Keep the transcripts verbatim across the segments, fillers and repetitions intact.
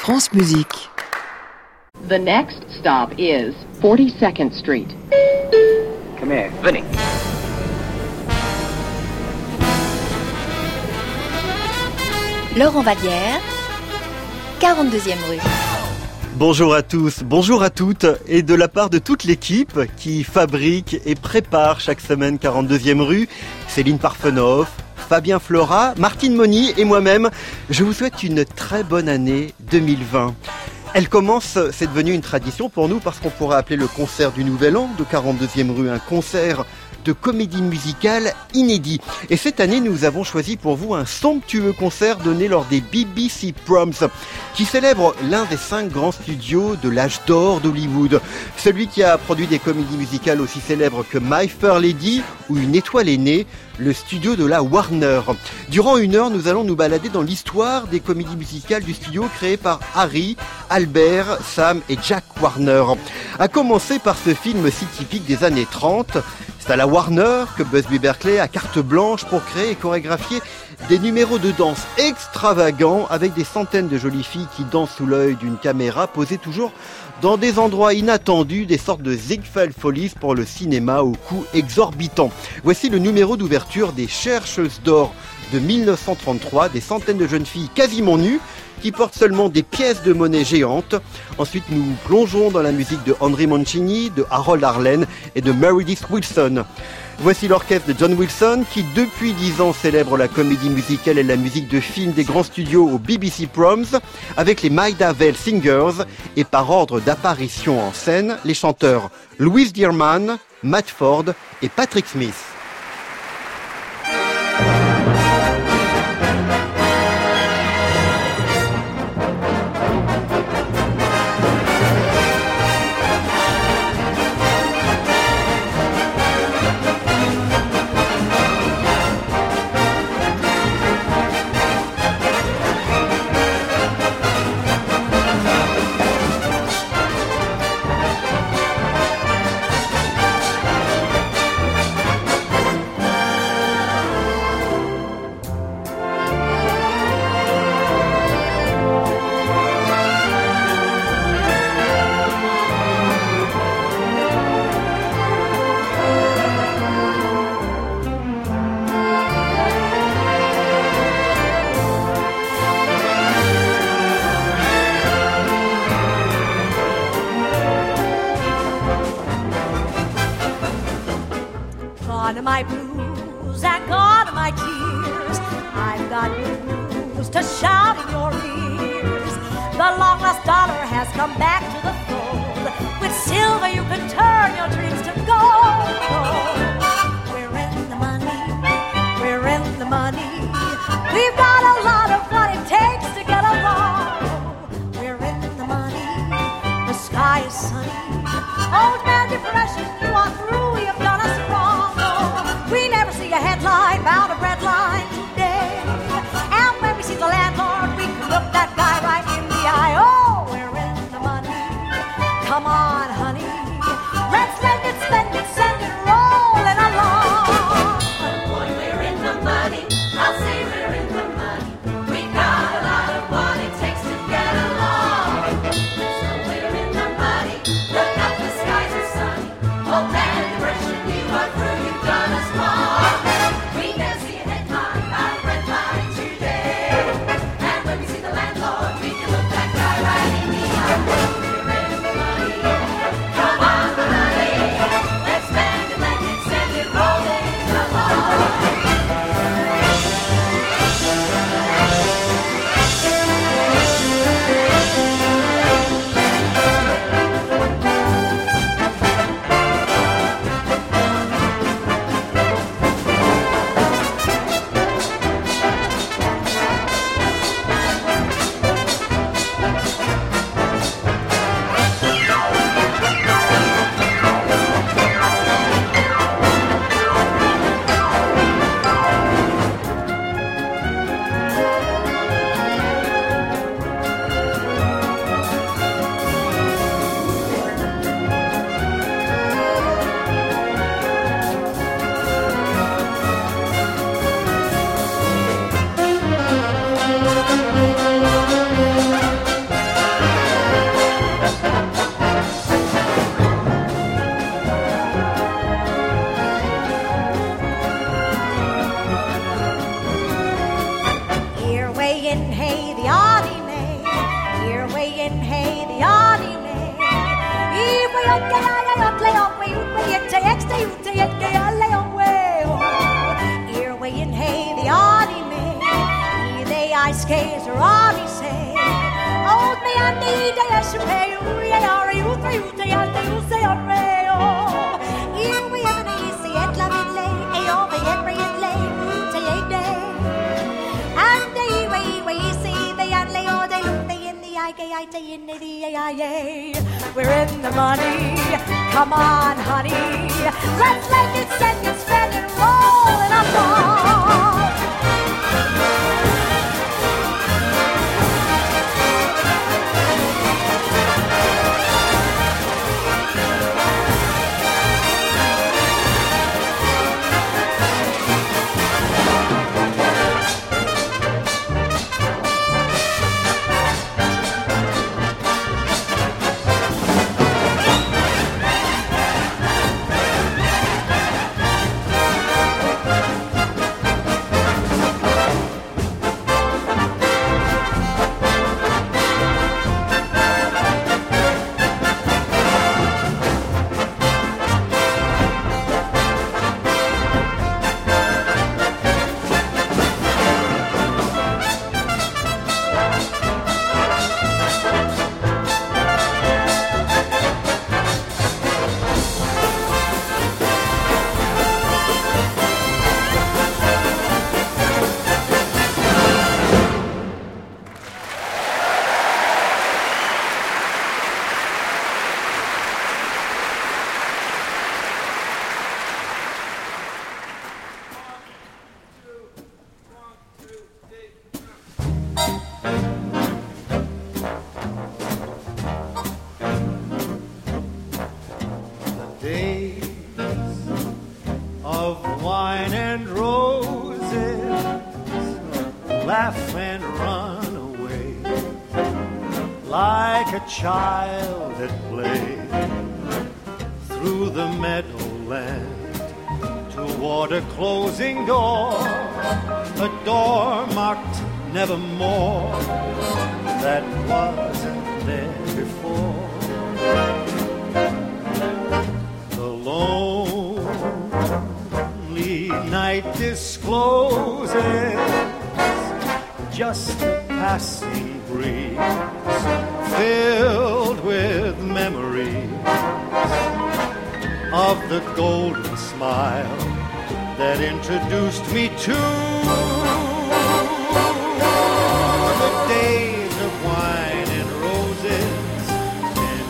France Musique. The next stop is forty-second Street. Come here, Vinny. Laurent Vallière, quarante-deuxième rue. Bonjour à tous, bonjour à toutes, et de la part de toute l'équipe qui fabrique et prépare chaque semaine quarante-deuxième rue, Céline Parfenoff, Fabien Flora, Martine Moni et moi-même, je vous souhaite une très bonne année deux mille vingt. Elle commence, c'est devenu une tradition pour nous parce qu'on pourrait appeler le concert du Nouvel An de quarante-deuxième rue un concert de comédie musicale inédit. Et cette année, nous avons choisi pour vous un somptueux concert donné lors des B B C Proms, qui célèbre l'un des cinq grands studios de l'âge d'or d'Hollywood. Celui qui a produit des comédies musicales aussi célèbres que My Fair Lady ou Une étoile est née, le studio de la Warner. Durant une heure, nous allons nous balader dans l'histoire des comédies musicales du studio créé par Harry, Albert, Sam et Jack Warner. À commencer par ce film si typique des années trente, c'est à la Warner que Busby Berkeley a carte blanche pour créer et chorégraphier des numéros de danse extravagants avec des centaines de jolies filles qui dansent sous l'œil d'une caméra posée toujours dans des endroits inattendus, des sortes de Ziegfeld Follies pour le cinéma au coût exorbitant. Voici le numéro d'ouverture des Chercheuses d'or de mille neuf cent trente-trois, des centaines de jeunes filles quasiment nues qui portent seulement des pièces de monnaie géantes. Ensuite, nous plongeons dans la musique de Henry Mancini, de Harold Arlen et de Meredith Willson. Voici l'orchestre de John Wilson qui, depuis dix ans, célèbre la comédie musicale et la musique de film des grands studios au B B C Proms avec les Maida Vale Singers et par ordre d'apparition en scène, les chanteurs Louise Dearman, Matt Ford et Patrick Smith. Gone are my blues and gone are my tears. I've got news to shout in your ears. The long lost dollar has come back to the fold. With silver you can turn your dreams to gold. We're in the money, we're in the money. We've got a lot of what it takes to get along. We're in the money, the sky is sunny. Old man depression, you are through, you've done us wrong. We never see a headline about a bread line today. And when we see the landlord, we can look that guy right in the eye. Oh, we're in the money. Come on, honey. Let's lend it hay, the oddy may. Here way in hay, the oddy may. If we don't get out, I don't lay on way, we get to extra, you to get gay, I lay on way. Here way in hay, the oddy may. Here they ice skates, or oddy say. Hold me and the day I should pay you, are you three, you say, you say, on way. Here we have an easy at loving lay, a over every lay, to a day. And the way we see the lay or they look they in the eye, I say in the eye. We're in the money, come on, honey. Let's make it send it, spend it, roll it up on. Laugh and run away like a child at play through the meadowland toward a closing door, a door marked nevermore that wasn't there before. The lonely night discloses just a passing breeze filled with memories of the golden smile that introduced me to the days of wine and roses and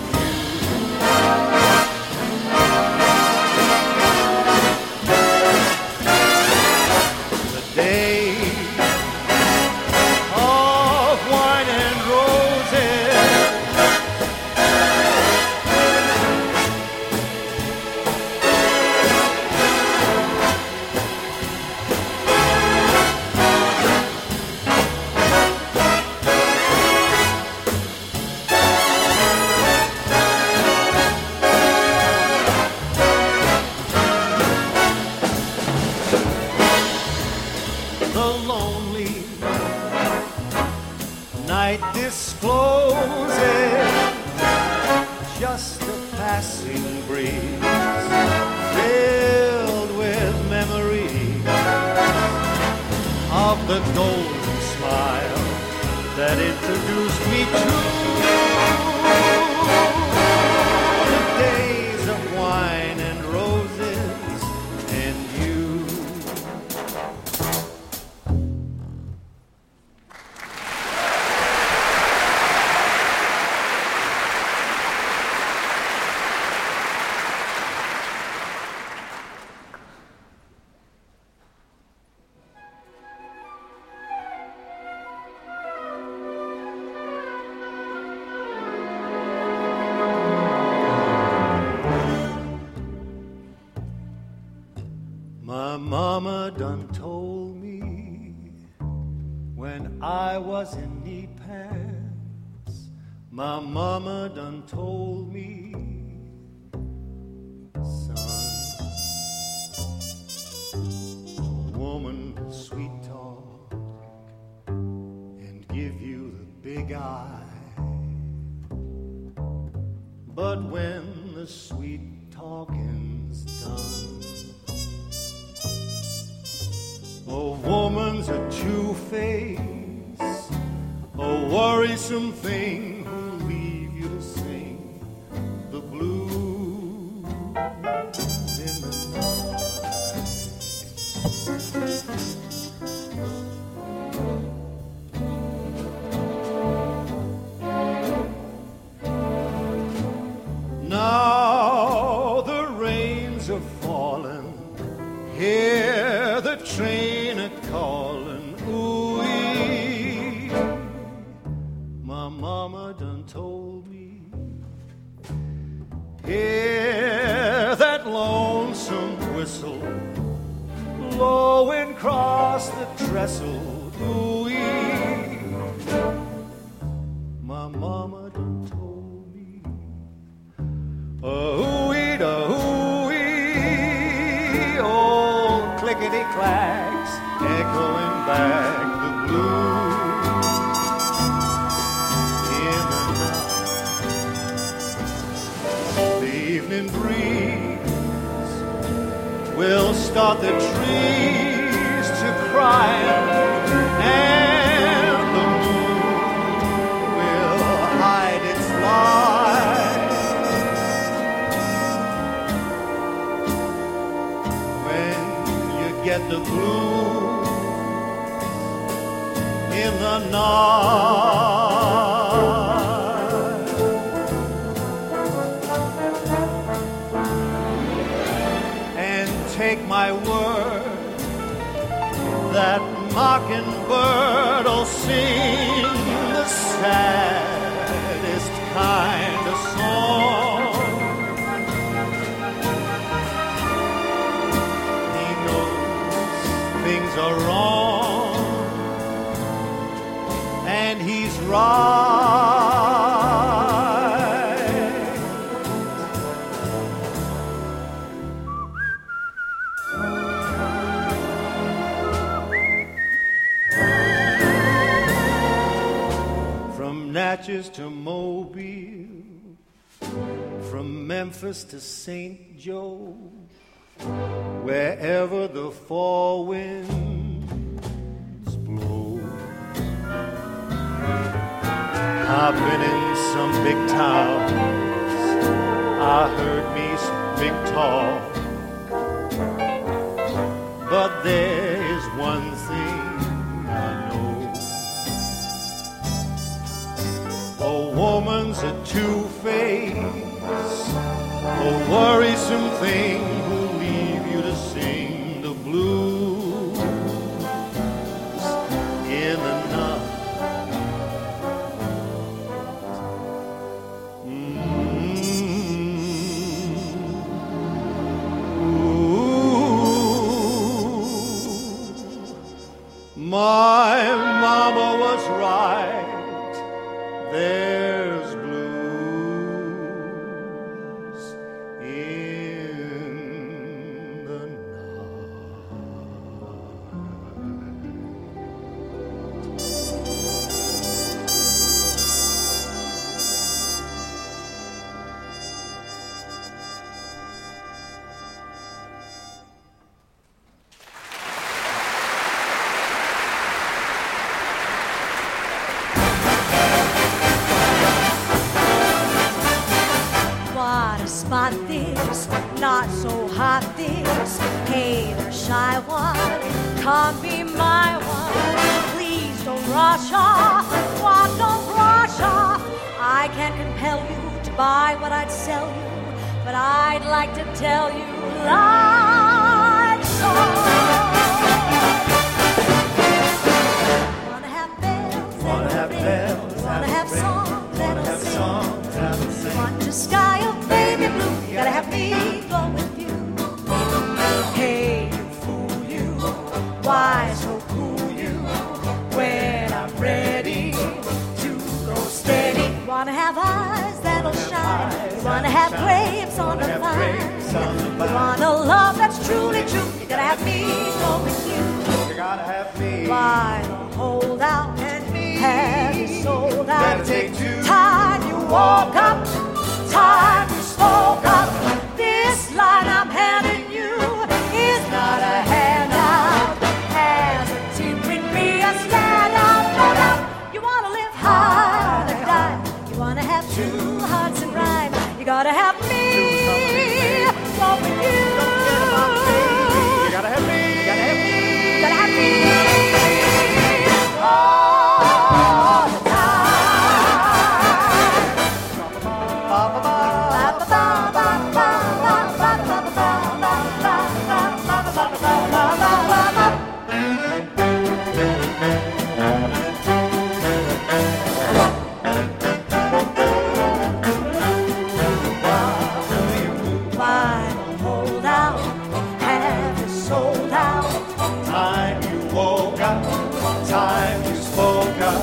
you. The days discloses just a passing breeze filled with memories of the golden smile that introduced me to the days of wine and roses and you. My mama done told me when I was in knee pants. My mama done told me, son, a woman sweet talk and give you big eye. But when the sweet talking's done, a woman's a two-face, a worrisome thing who'll leave you to sing the blues in the Now the rains are falling, hear the train a-calling, ooh-wee. My mama done told me, hear that lonesome whistle blowing across the trestle, ooh-wee. My mama done told me, ooh-wee, da ooh-wee, old clickety-clacks echoing back the blues in the night. The evening breeze will start the trees to crying, and the moon will hide its light. When you get the blues in the night, and take my word, that mockingbird will sing the saddest kind of song. He knows things are wrong, and he's right. From Natchez to Mobile, from Memphis to Saint Joe, wherever the four winds blow. I've been in some big towns, I heard me some big talk, but there is one thing I know. A woman's a two-face, a worrisome thing who'll leave you to sing the blues in the night. My mama was right, there's blues in the Spot this, not so hot this. Hey there, shy one, come be my one. Please don't rush off, one, don't rush off. I can't compel you to buy what I'd sell you, but I'd like to tell you like so. Wanna have bells, Wanna have bells, wanna have songs that'll sing. songs that'll sing. Want to sky of baby blue, you gotta have me go with you. Hey, you fool you, why so cool you? When I'm ready to go steady. Wanna have eyes that'll shine, wanna have grapes on the vine. You want a love that's truly true, you gotta have me go with you. You gotta have me. Why don't hold out and have your soul gotta take two. Time you woke up, time you spoke up. This line I'm handing you is not a handout. As a team with me, a stand out, no doubt. You wanna live high or die. You wanna have two hearts and rhyme. You gotta have me, one with you. You gotta have me. You gotta have me. You gotta have me. All the time. Why hold out? Have you sold out? Time you woke up, time you spoke up.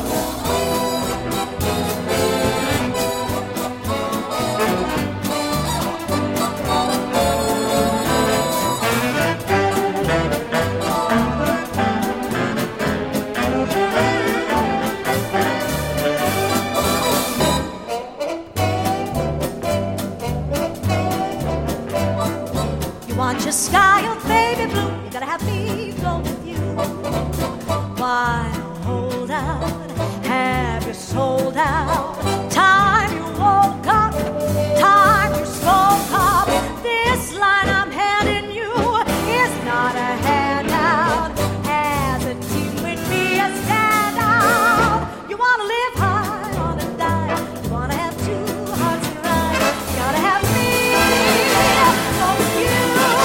You want your sky of baby blue, you gotta have me go with you. Why hold out? Have you sold out? Time you woke up, time you spoke up. This line I'm handing you is not a handout. As a team with me, a standout. You wanna live high, wanna die. You wanna have two hearts and ride. You gotta have me, go with you.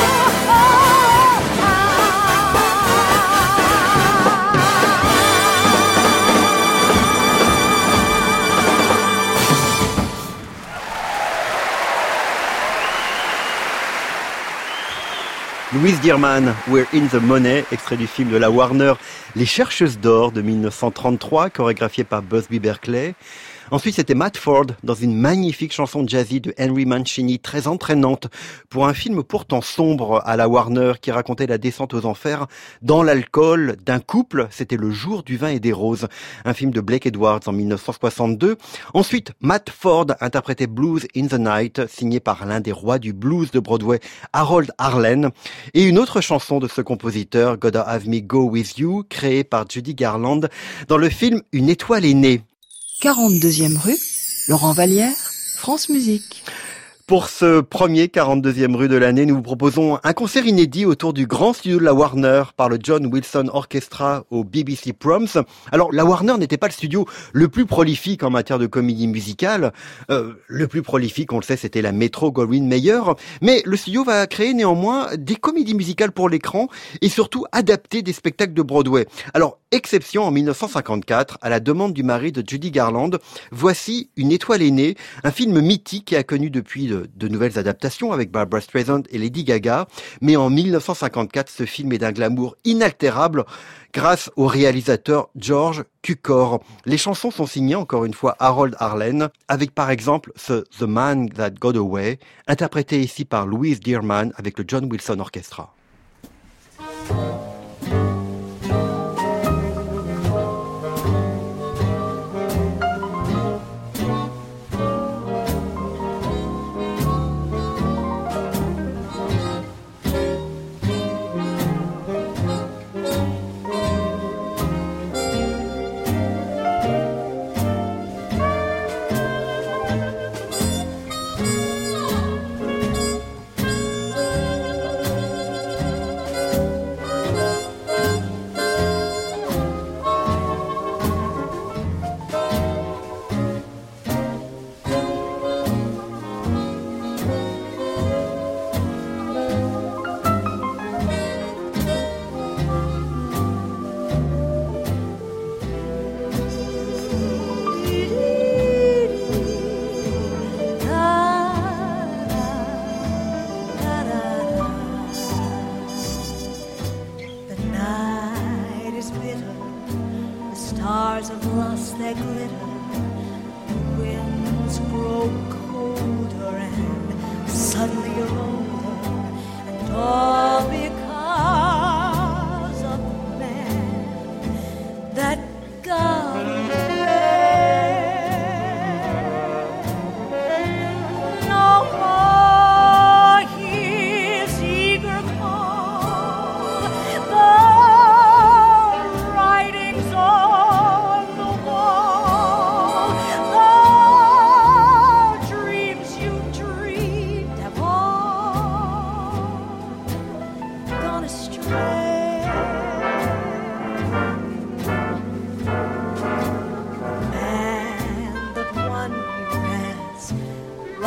Louise Dearman, We're in the Money, extrait du film de la Warner, Les Chercheuses d'Or de mille neuf cent trente-trois, chorégraphié par Busby Berkeley. Ensuite, c'était Matt Ford dans une magnifique chanson jazzy de Henry Mancini, très entraînante pour un film pourtant sombre à la Warner qui racontait la descente aux enfers dans l'alcool d'un couple. C'était Le Jour du vin et des roses, un film de Blake Edwards en mille neuf cent soixante-deux. Ensuite, Matt Ford interprétait Blues in the Night, signé par l'un des rois du blues de Broadway, Harold Arlen. Et une autre chanson de ce compositeur, Gotta Have Me Go With You, créée par Judy Garland dans le film Une étoile est née. quarante-deuxième rue, Laurent Vallière, France Musique. Pour ce premier quarante-deuxième rue de l'année, nous vous proposons un concert inédit autour du grand studio de la Warner par le John Wilson Orchestra au B B C Proms. Alors, la Warner n'était pas le studio le plus prolifique en matière de comédie musicale. Euh, le plus prolifique, on le sait, c'était la Metro-Goldwyn-Mayer. Mais le studio va créer néanmoins des comédies musicales pour l'écran et surtout adapter des spectacles de Broadway. Alors, exception en mille neuf cent cinquante-quatre, à la demande du mari de Judy Garland, voici Une étoile est née, un film mythique qui a connu depuis de, de nouvelles adaptations avec Barbra Streisand et Lady Gaga. Mais en mille neuf cent cinquante-quatre, ce film est d'un glamour inaltérable grâce au réalisateur George Cukor. Les chansons sont signées encore une fois Harold Arlen, avec par exemple ce The Man That Got Away, interprété ici par Louise Dearman avec le John Wilson Orchestra.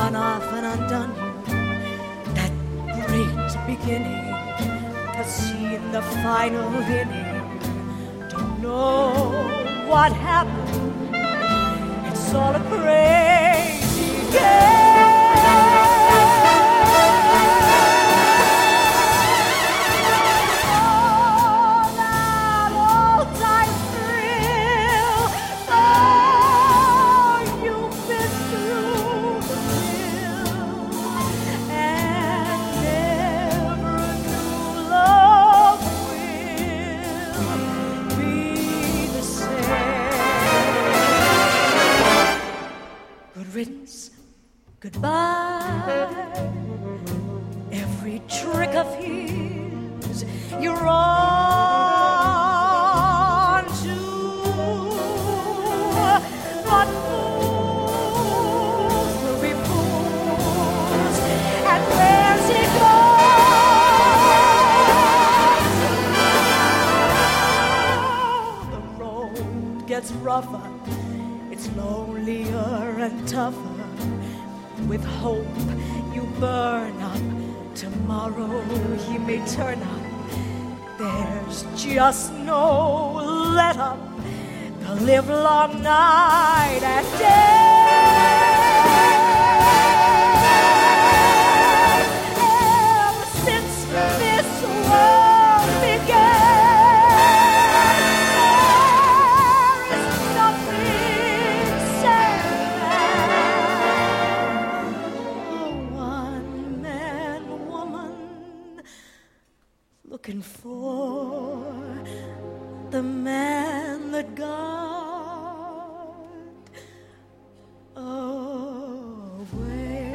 run off and undone you. That great beginning, to see in the final inning, don't know what happened. It's all a crazy game. Goodbye. Every trick of his you're on to, but fools will be fools, and where's it goes? The road gets rougher, it's lonelier and tougher. With hope you burn up, tomorrow he may turn up. There's just no let up, the livelong night and day. Ever since this world began, there is nothing sad. Looking for the man that got away.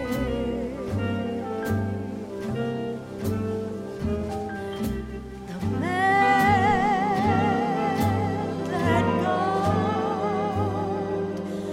The man that got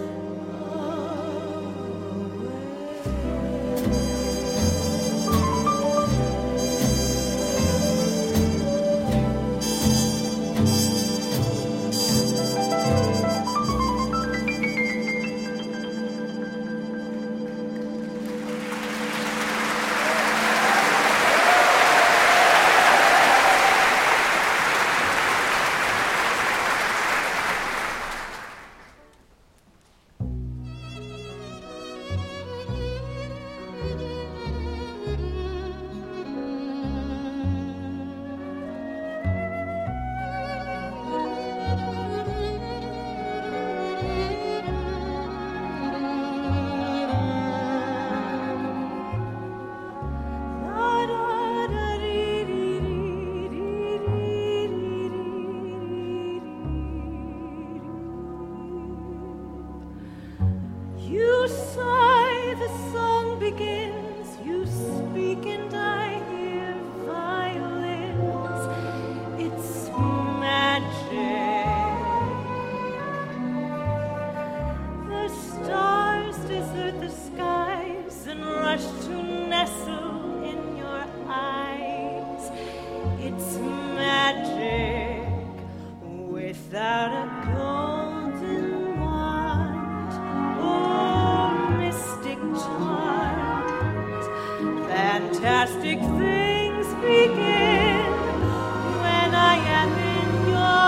fantastic things begin when I am in your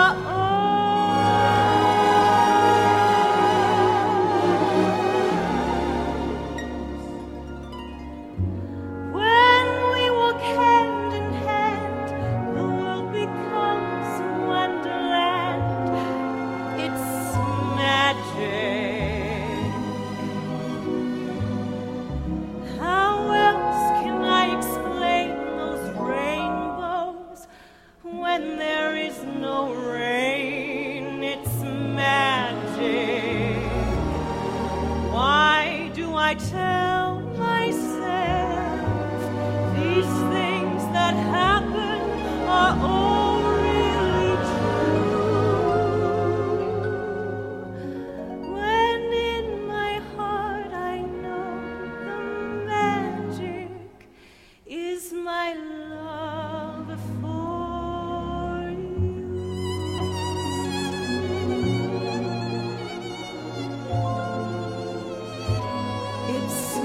arms. When we walk hand in hand, the world becomes wonderland. It's magic. How else can I explain those rainbows when there is no rain? It's magic. Why do I tell myself these things that happen are all really true? When in my heart I know the magic is my love for you. It's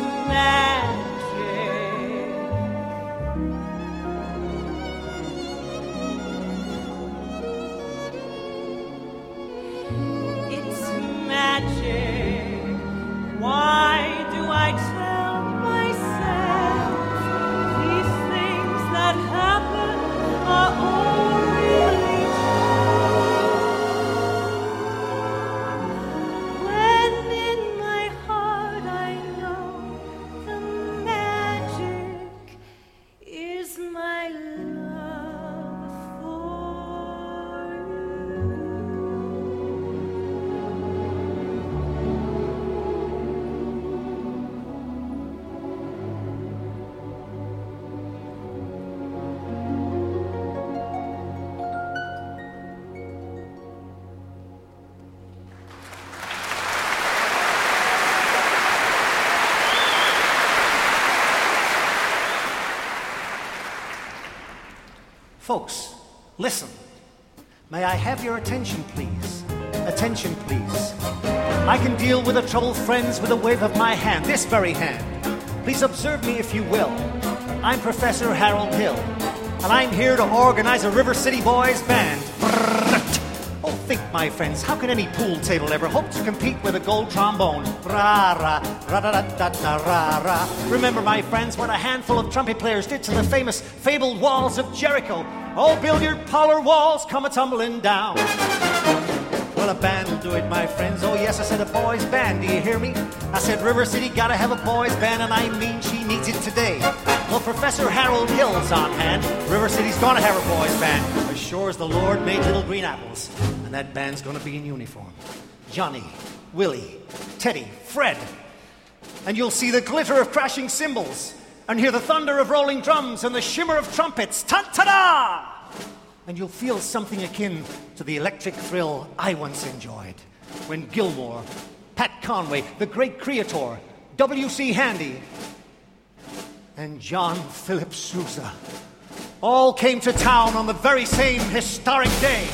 Folks, listen. May I have your attention, please? Attention, please. I can deal with the troubled friends with a wave of my hand, this very hand. Please observe me if you will. I'm Professor Harold Hill, and I'm here to organize a River City Boys band. Oh, think, my friends, how can any pool table ever hope to compete with a gold trombone? Ra ra ra da da da da ra ra. Remember, my friends, what a handful of trumpet players did to the famous fabled walls of Jericho. All billiard parlor walls come a tumbling down. Well, a band will do it, my friends. Oh, yes, I said a boys' band. Do you hear me? I said River City gotta have a boys' band, and I mean she needs it today. Well, Professor Harold Hill's on hand. River City's gonna have her boys' band. As sure as the Lord made little green apples. And that band's gonna be in uniform. Johnny, Willie, Teddy, Fred. And you'll see the glitter of crashing cymbals, and hear the thunder of rolling drums, and the shimmer of trumpets. Ta-ta-da! And you'll feel something akin to the electric thrill I once enjoyed when Gilmore, Pat Conway, the great Creator, W C Handy, and John Philip Sousa all came to town on the very same historic day.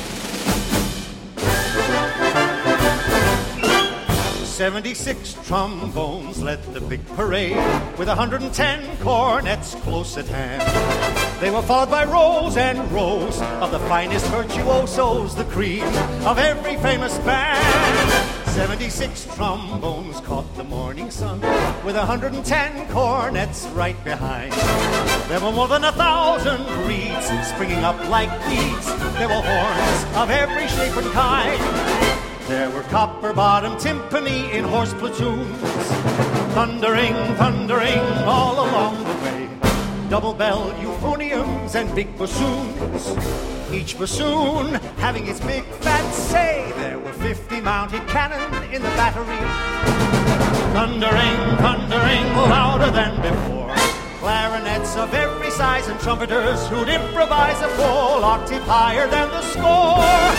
seventy-six trombones led the big parade with one hundred ten cornets close at hand. They were followed by rows and rows of the finest virtuosos, the cream of every famous band. seventy-six trombones caught the morning sun with one hundred ten cornets right behind. There were more than a thousand reeds springing up like weeds. There were horns of every shape and kind. There were copper-bottom timpani in horse platoons, thundering, thundering all along the way. Double bell euphoniums and big bassoons, each bassoon having its big fat say. There were fifty mounted cannon in the battery, thundering, thundering louder than before. Clarinets of every size and trumpeters who'd improvise a full octave higher than the score.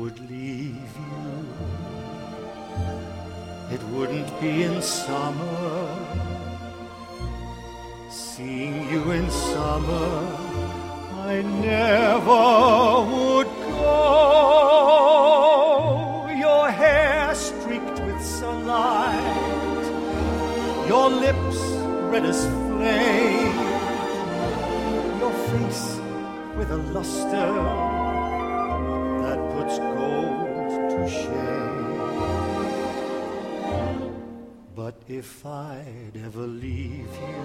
would leave you, it wouldn't be in summer. Seeing you in summer, I never would go. Your hair streaked with sunlight, your lips red as flame, your face with a luster that puts gold to shame. But if I'd ever leave you,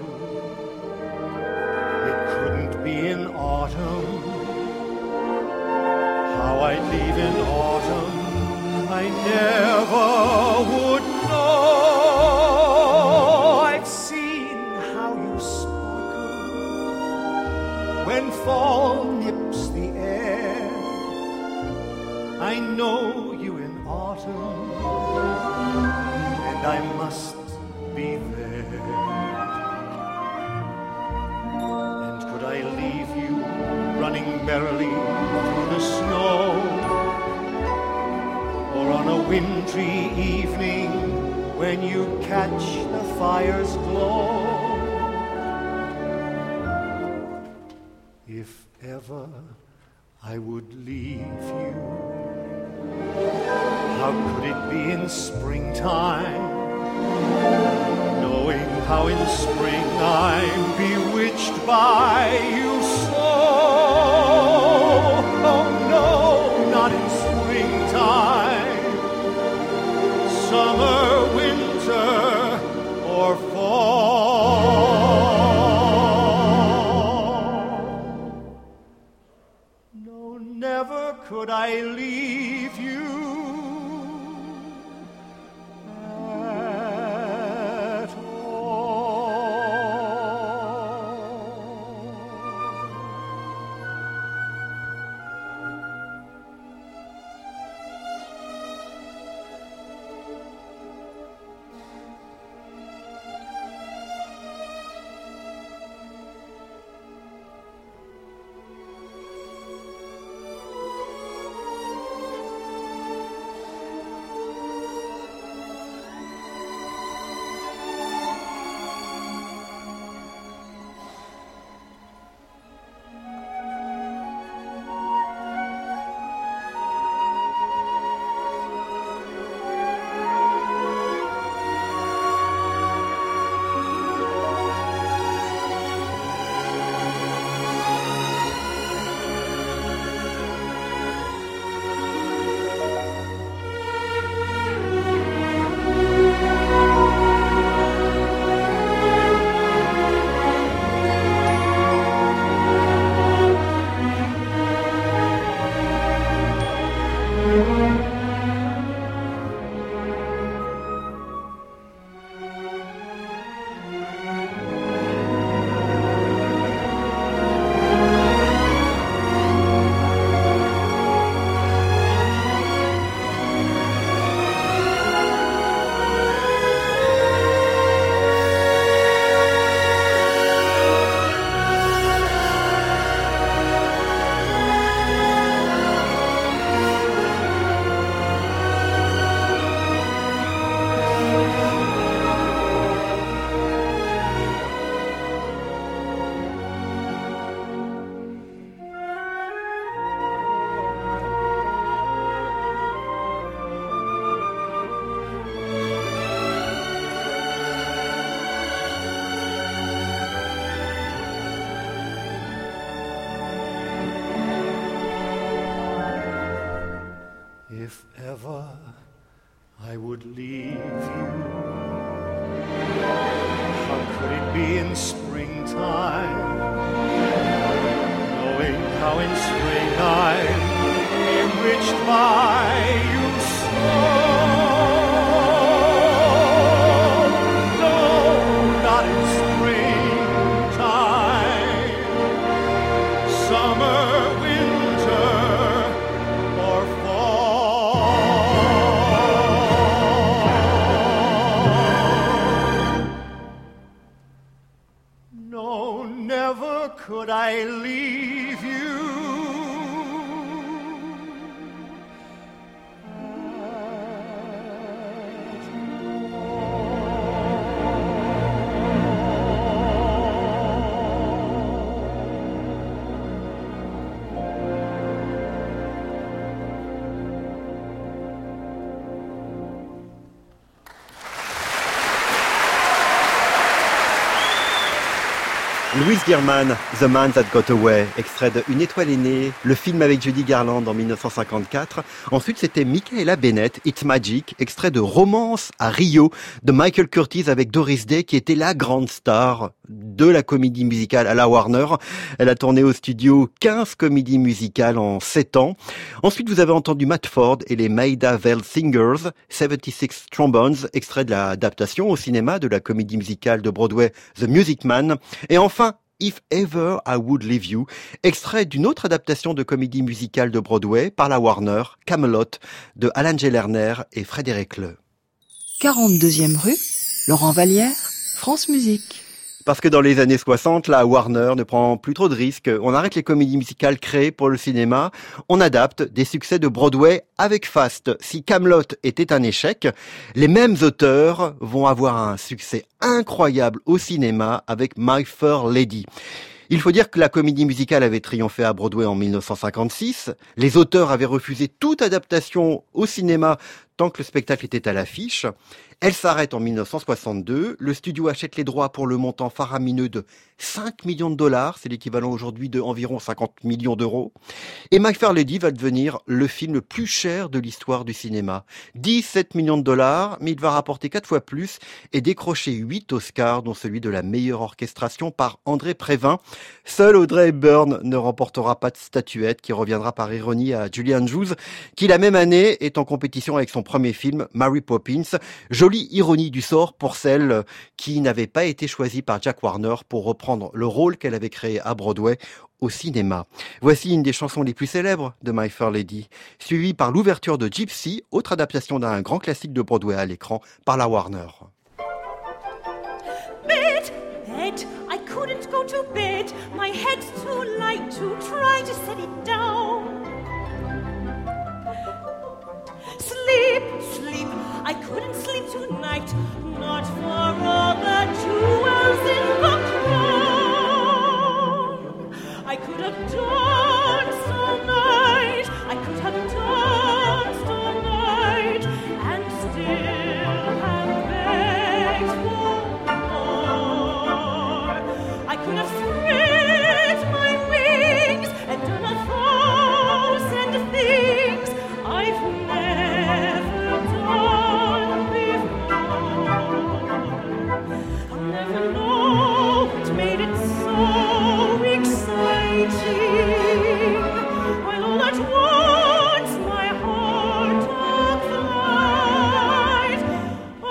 it couldn't be in autumn. How I'd leave in autumn, I never would know. I've seen how you sparkle when fall nips the air. I know you in autumn, and I must be there. And could I leave you running merrily through the snow, or on a wintry evening when you catch the fire's glow? If ever I would leave you, how could it be in springtime, knowing how in spring I'm bewitched by you so? Oh no, not in springtime, summer, winter, or fall. No, never could I leave you. If ever I would leave you, how could it be in springtime, knowing how in spring I'm enriched by you so? No, not in springtime, summer, winter, or no, never could I leave you. Louis Gierman, The Man That Got Away, extrait de Une étoile est née, le film avec Judy Garland en mille neuf cent cinquante-quatre. Ensuite, c'était Michaela Bennett, It's Magic, extrait de Romance à Rio de Michael Curtiz avec Doris Day, qui était la grande star de la comédie musicale à la Warner. Elle a tourné au studio quinze comédies musicales en sept ans. Ensuite, vous avez entendu Matt Ford et les Maida Vale Singers, soixante-six Trombones, extrait de l'adaptation au cinéma de la comédie musicale de Broadway The Music Man. Et enfin, If Ever I Would Leave You, extrait d'une autre adaptation de comédie musicale de Broadway par la Warner, Camelot, de Alan Geilerner et Frédéric Leu. quarante-deuxième rue, Laurent Vallière, France Musique. Parce que dans les années soixante, la Warner ne prend plus trop de risques. On arrête les comédies musicales créées pour le cinéma. On adapte des succès de Broadway avec Fast. Si Camelot était un échec, les mêmes auteurs vont avoir un succès incroyable au cinéma avec My Fair Lady. Il faut dire que la comédie musicale avait triomphé à Broadway en mille neuf cent cinquante-six. Les auteurs avaient refusé toute adaptation au cinéma tant que le spectacle était à l'affiche. Elle s'arrête en mille neuf cent soixante-deux. Le studio achète les droits pour le montant faramineux de cinq millions de dollars. C'est l'équivalent aujourd'hui de environ cinquante millions d'euros. Et My Fair Lady va devenir le film le plus cher de l'histoire du cinéma. dix-sept millions de dollars, mais il va rapporter quatre fois plus et décrocher huit Oscars, dont celui de la meilleure orchestration par André Prévin. Seul Audrey Hepburn ne remportera pas de statuette, qui reviendra par ironie à Julie Andrews, qui la même année est en compétition avec son premier film, Mary Poppins. Jolie ironie du sort pour celle qui n'avait pas été choisie par Jack Warner pour reprendre le rôle qu'elle avait créé à Broadway au cinéma. Voici une des chansons les plus célèbres de My Fair Lady, suivie par l'ouverture de Gypsy, autre adaptation d'un grand classique de Broadway à l'écran par la Warner. Bed, bed, I couldn't go to bed. My head's too light to try to set it down. Sleep, sleep, I couldn't sleep tonight, not for all the jewels in the crown. I could have danced all night, I could have danced all night, and still have begged for more. I could have spread my wings and done a thousand things I've never done before. I'll never know what made it so exciting, while all at once my heart took flight. I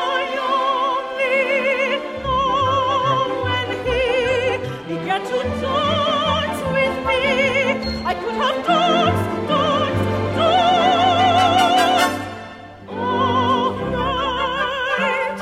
only know when he began to dance with me, I could have danced, danced, danced all night.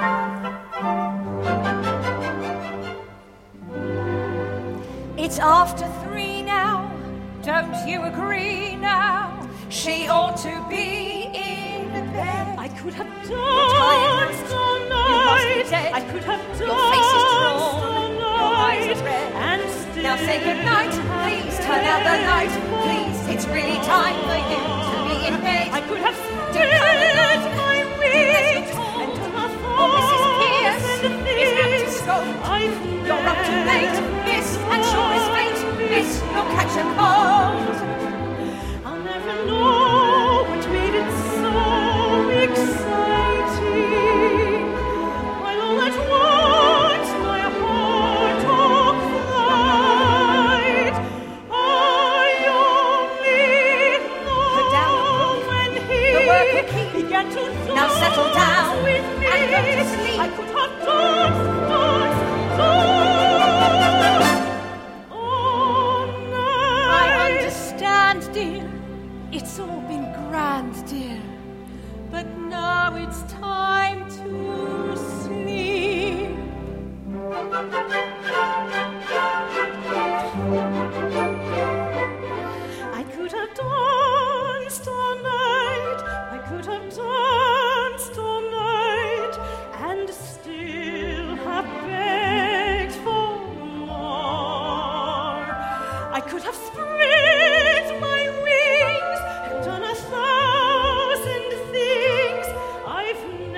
It's after three now, don't you agree now? She ought to be in bed. I could have danced all night. I could have danced Your face is drawn, all your eyes night. are red. And still Now say goodnight, please turn out the light. Please, it's really time for you to be in bed. I could have Do come spread along. my Do wings as we're and told. done a Oh, Missus Pierce thousand is out to things scold. I've You're up too late, never miss, and sure as fate, miss, you'll catch a cold. I'll never know what made it so exciting, while all at once my heart took flight. I only Put down the know book. when The work will he keep. began to Now settle dance down with me. and go to sleep. I could have danced, danced, danced all night. I understand, dear. It's all been grand, dear. But now it's time to sleep. I could have danced all night. I could have danced all night and still have begged for more. I could have spread my wings and done a thousand things I've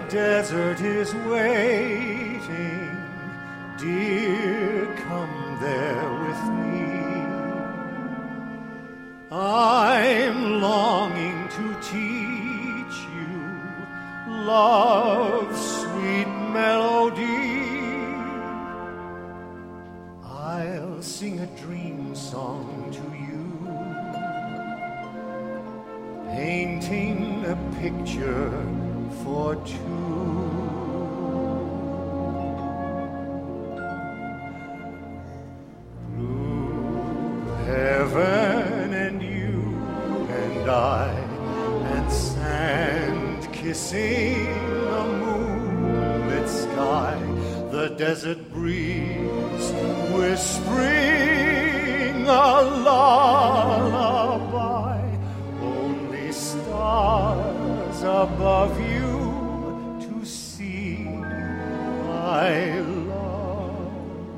desert is waiting. Dear, come there with me. I'm longing to teach you love's sweet melody. I'll sing a dream song to you, painting a picture for two. Blue heaven and you and I, and sand kissing a moonlit sky, the desert breeze whispering a lullaby, only stars above you to see. I love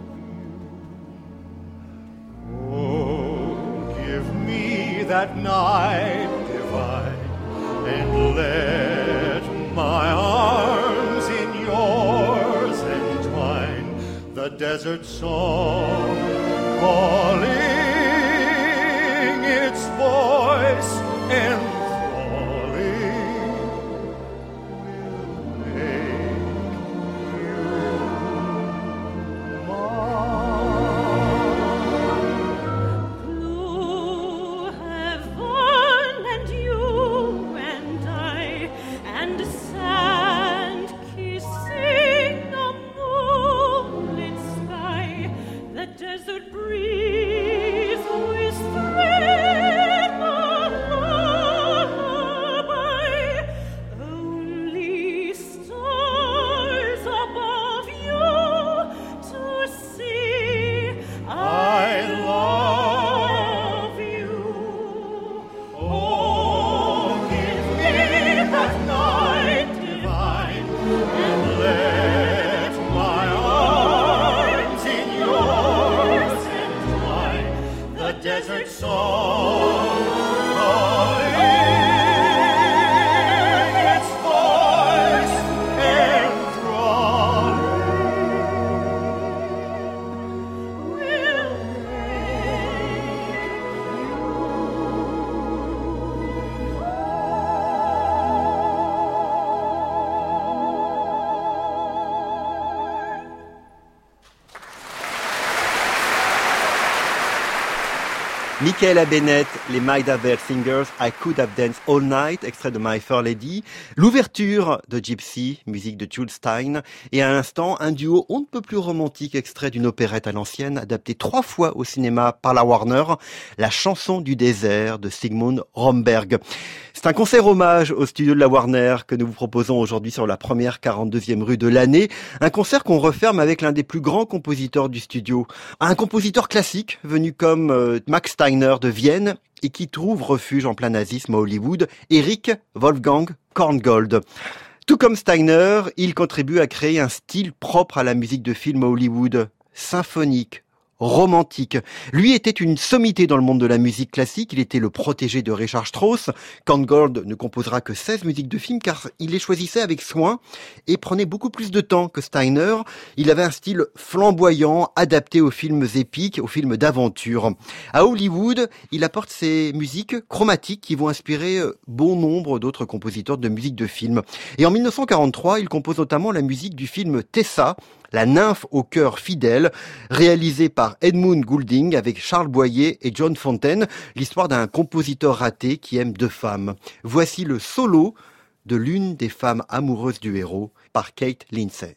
you. Oh, give me that night divine, and let my arms in yours entwine, the desert song calling its voice enthralling will make you mine. Blue heaven and you and I, and sand kissing a moonlit sky, the desert breeze whispering a lullaby, only stars above you to see. I love you. Oh, give me that night divine, and let my arms in yours entwine, the desert song calling its voice enthralling will Michaela Bennett, les Maida Vale Singers, I Could Have Danced All Night, extrait de My Fair Lady, l'ouverture de Gypsy, musique de Jules Stein, et à l'instant, un duo on ne peut plus romantique, extrait d'une opérette à l'ancienne, adaptée trois fois au cinéma par la Warner, La chanson du désert de Sigmund Romberg. C'est un concert hommage au studio de la Warner que nous vous proposons aujourd'hui sur la première quarante-deuxième rue de l'année. Un concert qu'on referme avec l'un des plus grands compositeurs du studio. Un compositeur classique venu comme euh, Max Steiner de Vienne et qui trouve refuge en plein nazisme à Hollywood, Erich Wolfgang Korngold. Tout comme Steiner, il contribue à créer un style propre à la musique de film à Hollywood, symphonique, romantique. Lui était une sommité dans le monde de la musique classique, il était le protégé de Richard Strauss. Korngold ne composera que seize musiques de film car il les choisissait avec soin et prenait beaucoup plus de temps que Steiner. Il avait un style flamboyant, adapté aux films épiques, aux films d'aventure. À Hollywood, il apporte ses musiques chromatiques qui vont inspirer bon nombre d'autres compositeurs de musique de film. Et en mille neuf cent quarante-trois, il compose notamment la musique du film Tessa, La nymphe au cœur fidèle, réalisé par Edmund Goulding avec Charles Boyer et John Fontaine, l'histoire d'un compositeur raté qui aime deux femmes. Voici le solo de l'une des femmes amoureuses du héros par Kate Lindsay.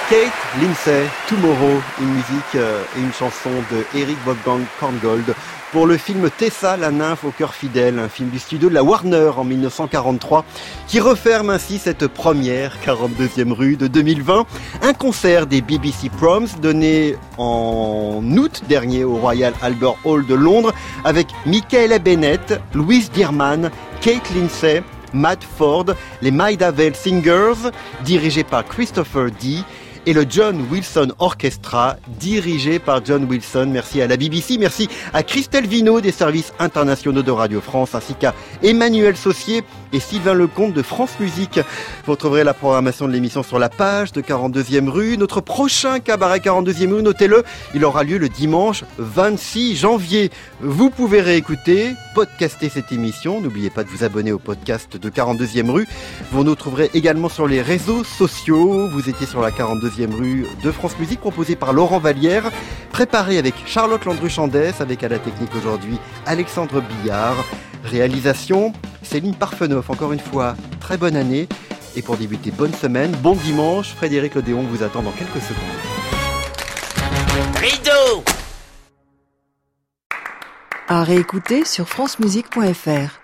Kate Lindsay, Tomorrow, une musique euh, et une chanson de Eric Wolfgang Korngold pour le film Tessa, la nymphe au cœur fidèle, un film du studio de la Warner en dix-neuf cent quarante-trois qui referme ainsi cette première quarante-deuxième rue de deux mille vingt. Un concert des B B C Proms donné en août dernier au Royal Albert Hall de Londres avec Michaela Bennett, Louise Dearman, Kate Lindsay, Matt Ford, les Maida Vale Singers, dirigés par Christopher D. et le John Wilson Orchestra, dirigé par John Wilson. Merci à la B B C, merci à Christelle Vinaud des services internationaux de Radio France, ainsi qu'à Emmanuel Saucier et Sylvain Lecomte de France Musique. Vous retrouverez la programmation de l'émission sur la page de quarante-deuxième rue. Notre prochain cabaret quarante-deuxième rue, notez-le, il aura lieu le dimanche vingt-six janvier. Vous pouvez réécouter, podcaster cette émission. N'oubliez pas de vous abonner au podcast de quarante-deuxième rue. Vous nous trouverez également sur les réseaux sociaux. Vous étiez sur la quarante-deuxième rue de France Musique, proposée par Laurent Vallière, préparée avec Charlotte Landru-Chandès, avec à la technique aujourd'hui Alexandre Billard. Réalisation, Céline Parfenoff. Encore une fois, très bonne année. Et pour débuter, bonne semaine, bon dimanche. Frédéric Lodéon vous attend dans quelques secondes. Rideau! À réécouter sur francemusique point f r.